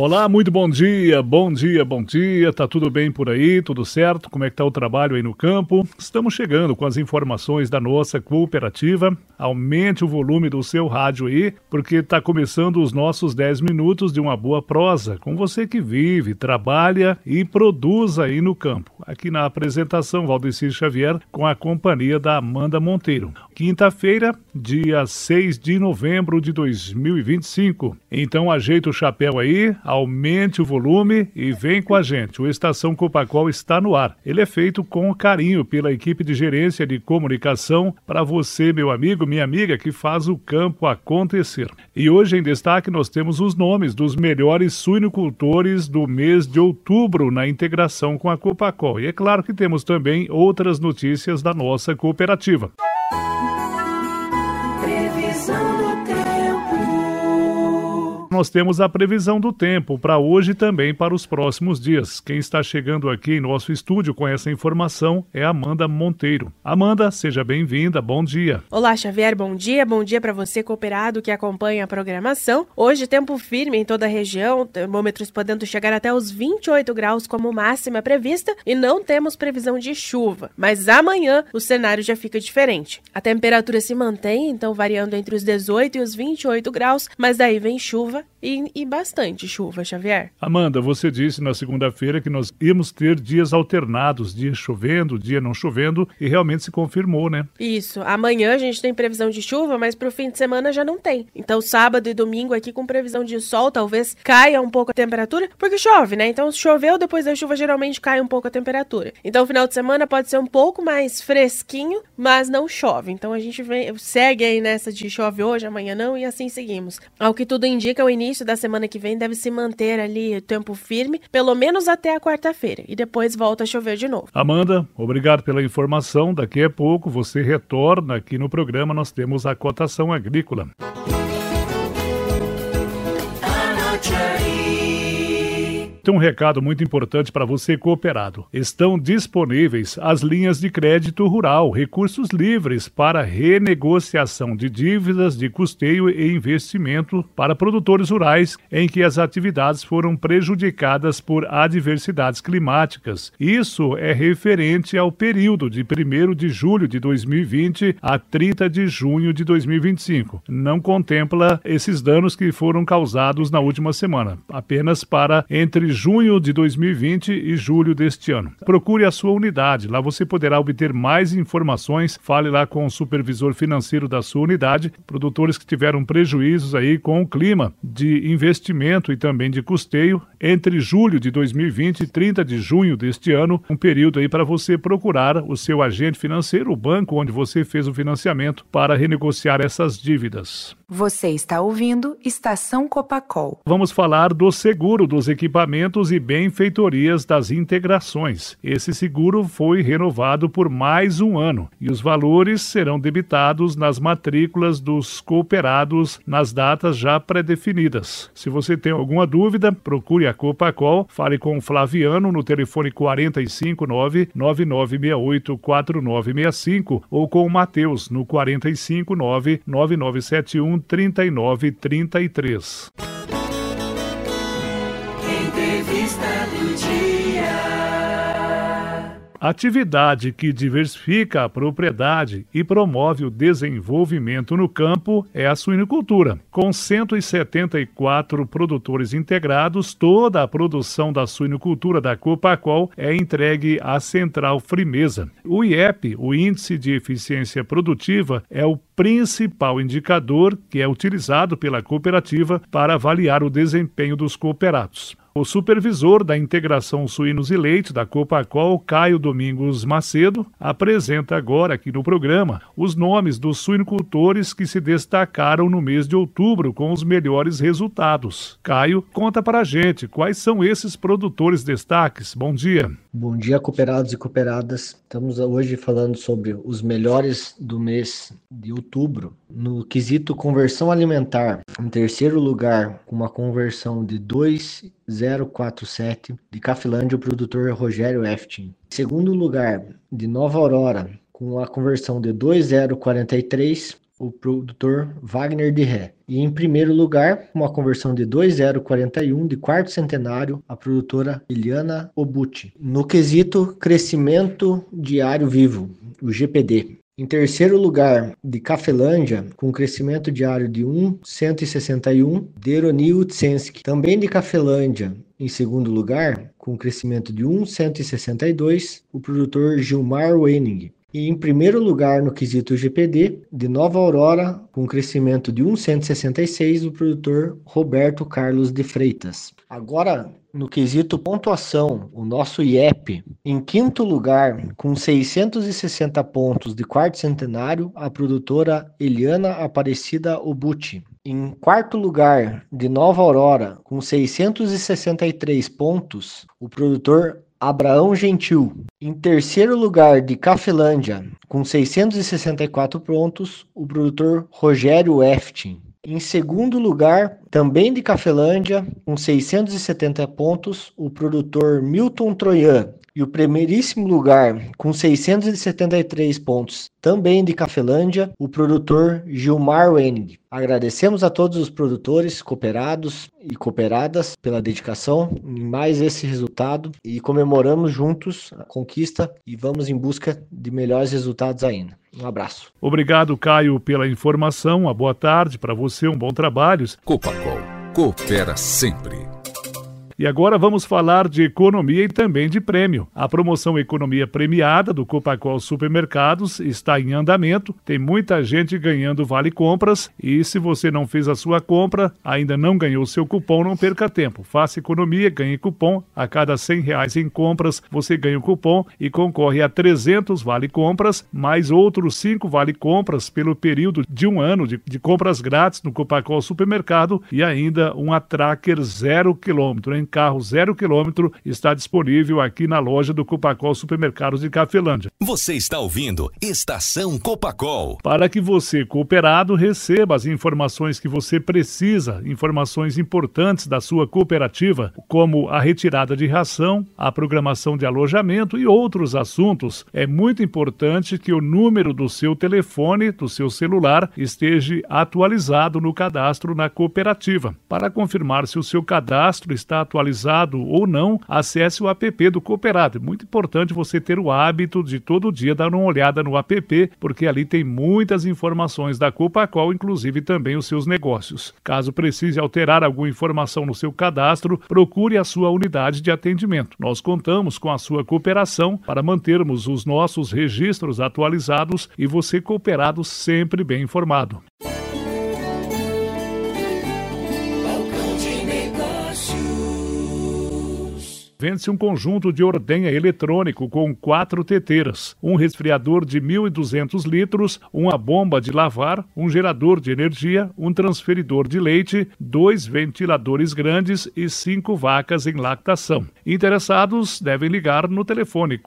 Olá, muito bom dia, bom dia, bom dia. Tá tudo bem por aí? Tudo certo? Como é que tá o trabalho aí no campo? Estamos chegando com as informações da nossa cooperativa. Aumente o volume do seu rádio aí, porque tá começando os nossos 10 minutos de uma boa prosa, com você que vive, trabalha e produz aí no campo. Aqui na apresentação, Valdecir Xavier, com a companhia da Amanda Monteiro. Quinta-feira, dia 6 de novembro de 2025. Então ajeita o chapéu aí, aumente o volume e vem com a gente. O Estação Copacol está no ar. Ele é feito com carinho pela equipe de gerência de comunicação para você, meu amigo, minha amiga, que faz o campo acontecer. E hoje em destaque nós temos os nomes dos melhores suinocultores do mês de outubro na integração com a Copacol. E é claro que temos também outras notícias da nossa cooperativa. Nós temos a previsão do tempo para hoje e também para os próximos dias. Quem está chegando aqui em nosso estúdio com essa informação é Amanda Monteiro. Amanda, seja bem-vinda, bom dia. Olá, Xavier, bom dia para você, cooperado que acompanha a programação. Hoje, tempo firme em toda a região, termômetros podendo chegar até os 28 graus como máxima prevista e não temos previsão de chuva. Mas amanhã o cenário já fica diferente. A temperatura se mantém, então variando entre os 18 e os 28 graus, mas daí vem chuva e bastante chuva, Xavier. Amanda, você disse na segunda-feira que nós íamos ter dias alternados, dia chovendo, dia não chovendo, e realmente se confirmou, né? Isso. Amanhã a gente tem previsão de chuva, mas pro fim de semana já não tem. Então sábado e domingo aqui com previsão de sol, talvez caia um pouco a temperatura, porque chove, né? Então choveu, depois da chuva geralmente cai um pouco a temperatura. Então o final de semana pode ser um pouco mais fresquinho, mas não chove. Então a gente segue aí nessa de chove hoje, amanhã não, e assim seguimos. Ao que tudo indica, o início da semana que vem deve se manter ali o tempo firme, pelo menos até a quarta-feira, e depois volta a chover de novo. Amanda, obrigado pela informação. Daqui a pouco você retorna aqui no programa, nós temos a cotação agrícola. Tem um recado muito importante para você, cooperado. Estão disponíveis as linhas de crédito rural, recursos livres para renegociação de dívidas de custeio e investimento para produtores rurais em que as atividades foram prejudicadas por adversidades climáticas. Isso é referente ao período de 1º de julho de 2020 a 30 de junho de 2025. Não contempla esses danos que foram causados na última semana, apenas para entre junho de 2020 e julho deste ano. Procure a sua unidade, lá você poderá obter mais informações, fale lá com o supervisor financeiro da sua unidade. Produtores que tiveram prejuízos aí com o clima de investimento e também de custeio entre julho de 2020 e 30 de junho deste ano, um período aí para você procurar o seu agente financeiro, o banco onde você fez o financiamento, para renegociar essas dívidas. Você está ouvindo Estação Copacol. Vamos falar do seguro dos equipamentos e benfeitorias das integrações. Esse seguro foi renovado por mais um ano e os valores serão debitados nas matrículas dos cooperados nas datas já pré-definidas. Se você tem alguma dúvida, procure a Copacol, fale com o Flaviano no telefone 459-9968-4965 ou com o Matheus no 459-9971-3933. Entrevista do dia. Atividade que diversifica a propriedade e promove o desenvolvimento no campo é a suinocultura. Com 174 produtores integrados, toda a produção da suinocultura da Copacol é entregue à Central Frimeza. O IEP, o Índice de Eficiência Produtiva, é o principal indicador que é utilizado pela cooperativa para avaliar o desempenho dos cooperados. O supervisor da integração suínos e leite da Copacol, Caio Domingos Macedo, apresenta agora aqui no programa os nomes dos suinocultores que se destacaram no mês de outubro com os melhores resultados. Caio, conta para a gente quais são esses produtores destaques. Bom dia. Bom dia, cooperados e cooperadas. Estamos hoje falando sobre os melhores do mês de outubro. No quesito conversão alimentar, em terceiro lugar, com uma conversão de 2,047 de Cafilândia, o produtor Rogério Eftin. Em segundo lugar, de Nova Aurora, com a conversão de 2,043, o produtor Wagner de Ré. E em primeiro lugar, com uma conversão de 2,041 de quarto centenário, a produtora Eliana Obuchi. No quesito crescimento diário vivo, o GPD. Em terceiro lugar, de Cafelândia, com crescimento diário de 1,161, Deroni Utsensky. Também de Cafelândia, em segundo lugar, com crescimento de 1,162, o produtor Gilmar Wenning. E em primeiro lugar, no quesito GPD, de Nova Aurora, com crescimento de 1,166, o produtor Roberto Carlos de Freitas. Agora, no quesito pontuação, o nosso IEP, em quinto lugar, com 660 pontos de quarto centenário, a produtora Eliana Aparecida Obuchi. Em quarto lugar, de Nova Aurora, com 663 pontos, o produtor Abraão Gentil. Em terceiro lugar, de Cafelândia, com 664 pontos, o produtor Rogério Eftin. Em segundo lugar, também de Cafelândia, com 670 pontos, o produtor Milton Troian. E o primeiríssimo lugar, com 673 pontos, também de Cafelândia, o produtor Gilmar Wenning. Agradecemos a todos os produtores, cooperados e cooperadas pela dedicação em mais esse resultado e comemoramos juntos a conquista e vamos em busca de melhores resultados ainda. Um abraço. Obrigado, Caio, pela informação. Uma boa tarde para você, um bom trabalho. Copacol, coopera sempre. E agora vamos falar de economia e também de prêmio. A promoção Economia Premiada do Copacol Supermercados está em andamento. Tem muita gente ganhando vale compras e se você não fez a sua compra, ainda não ganhou seu cupom, não perca tempo. Faça economia, ganhe cupom. A cada R$100 em compras, você ganha o cupom e concorre a 300 vale compras, mais outros 5 vale compras pelo período de um ano de compras grátis no Copacol Supermercado e ainda uma Tracker 0 km, carro 0 km, está disponível aqui na loja do Copacol Supermercados de Cafelândia. Você está ouvindo Estação Copacol. Para que você, cooperado, receba as informações que você precisa, informações importantes da sua cooperativa, como a retirada de ração, a programação de alojamento e outros assuntos, é muito importante que o número do seu telefone, do seu celular, esteja atualizado no cadastro na cooperativa. Para confirmar se o seu cadastro está atualizado ou não, acesse o app do Cooperado. É muito importante você ter o hábito de todo dia dar uma olhada no app, porque ali tem muitas informações da Copacol, inclusive também os seus negócios. Caso precise alterar alguma informação no seu cadastro, procure a sua unidade de atendimento. Nós contamos com a sua cooperação para mantermos os nossos registros atualizados e você, cooperado, sempre bem informado. Vende-se um conjunto de ordenha eletrônico com 4 teteiras, um resfriador de 1.200 litros, uma bomba de lavar, um gerador de energia, um transferidor de leite, 2 ventiladores grandes e 5 vacas em lactação. Interessados devem ligar no telefone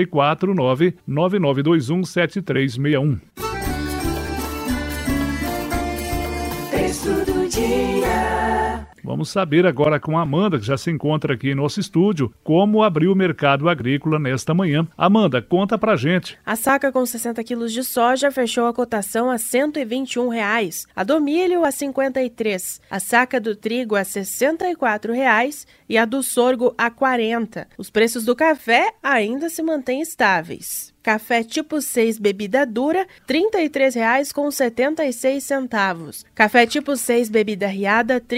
449-9921-7361. Texto do dia. Vamos saber agora com a Amanda, que já se encontra aqui em nosso estúdio, como abriu o mercado agrícola nesta manhã. Amanda, conta pra gente. A saca com 60 quilos de soja fechou a cotação a R$ 121,00, a do milho a R$ 53,00, a saca do trigo a R$ 64,00 e a do sorgo a R$ 40,00. Os preços do café ainda se mantêm estáveis. Café tipo 6 bebida dura, R$ 33,76. Café tipo 6 bebida riada, R$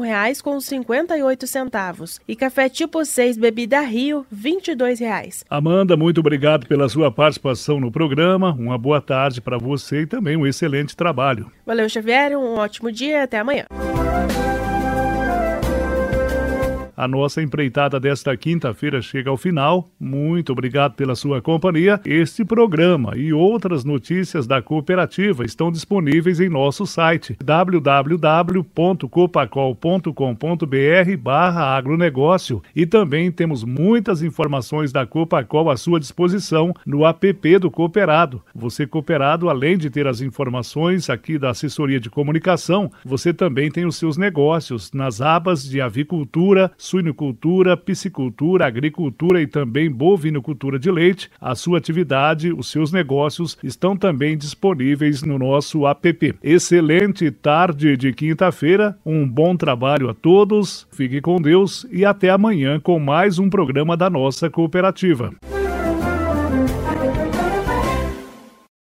31,58. E café tipo 6 bebida Rio, R$ 22,00. Amanda, muito obrigado pela sua participação no programa. Uma boa tarde para você e também um excelente trabalho. Valeu, Xavier. Um ótimo dia. Até amanhã. A nossa empreitada desta quinta-feira chega ao final. Muito obrigado pela sua companhia. Este programa e outras notícias da cooperativa estão disponíveis em nosso site www.copacol.com.br/agronegócio e também temos muitas informações da Copacol à sua disposição no app do Cooperado. Você, cooperado, além de ter as informações aqui da assessoria de comunicação, você também tem os seus negócios nas abas de avicultura, suinocultura, piscicultura, agricultura e também bovinocultura de leite, a sua atividade, os seus negócios estão também disponíveis no nosso app. Excelente tarde de quinta-feira, um bom trabalho a todos, fique com Deus e até amanhã com mais um programa da nossa cooperativa.